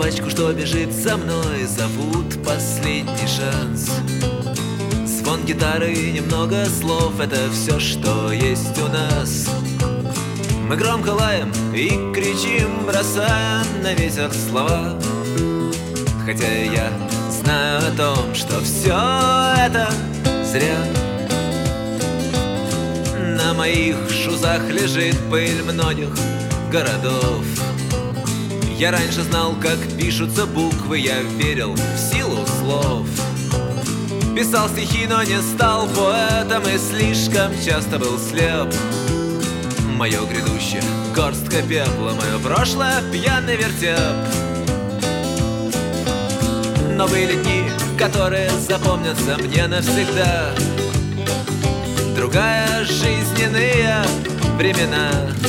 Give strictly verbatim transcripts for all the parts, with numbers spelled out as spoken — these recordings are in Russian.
собачку, что бежит за мной, зовут последний шанс. Звон гитары и немного слов — это все, что есть у нас. Мы громко лаем и кричим, бросая на ветер слова. Хотя я знаю о том, что все это зря. На моих шузах лежит пыль многих городов. Я раньше знал, как пишутся буквы, я верил в силу слов. Писал стихи, но не стал поэтом и слишком часто был слеп. Мое грядущее — горстка пепла, мое прошлое — пьяный вертеп. Но были дни, которые запомнятся мне навсегда. Другая жизненные времена.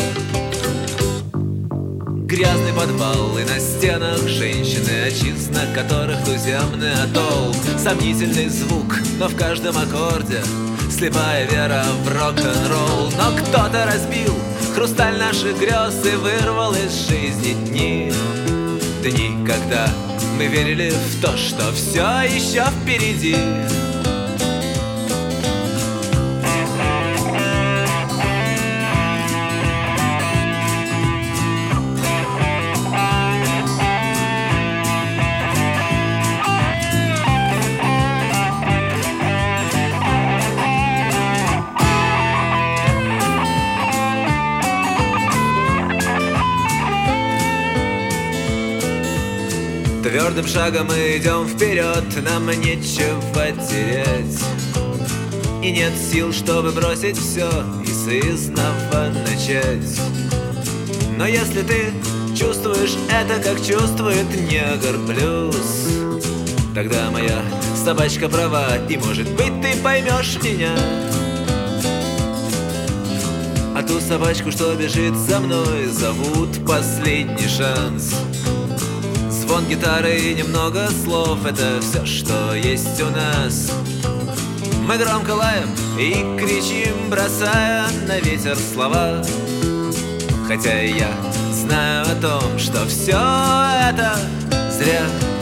Грязный подвал и на стенах женщины, отчизна которых туземный атолл. Сомнительный звук, но в каждом аккорде слепая вера в рок-н-ролл. Но кто-то разбил хрусталь наших грез и вырвал из жизни дни. Дни, когда мы верили в то, что все еще впереди. Твердым шагом мы идем вперед, нам нечего терять. И нет сил, чтобы бросить все и сызнова начать. Но если ты чувствуешь это, как чувствует негр плюс, тогда моя собачка права, и может быть ты поймешь меня. А ту собачку, что бежит за мной, зовут последний шанс. Звон гитары и немного слов — это все, что есть у нас. Мы громко лаем и кричим, бросая на ветер слова. Хотя я знаю о том, что все это зря.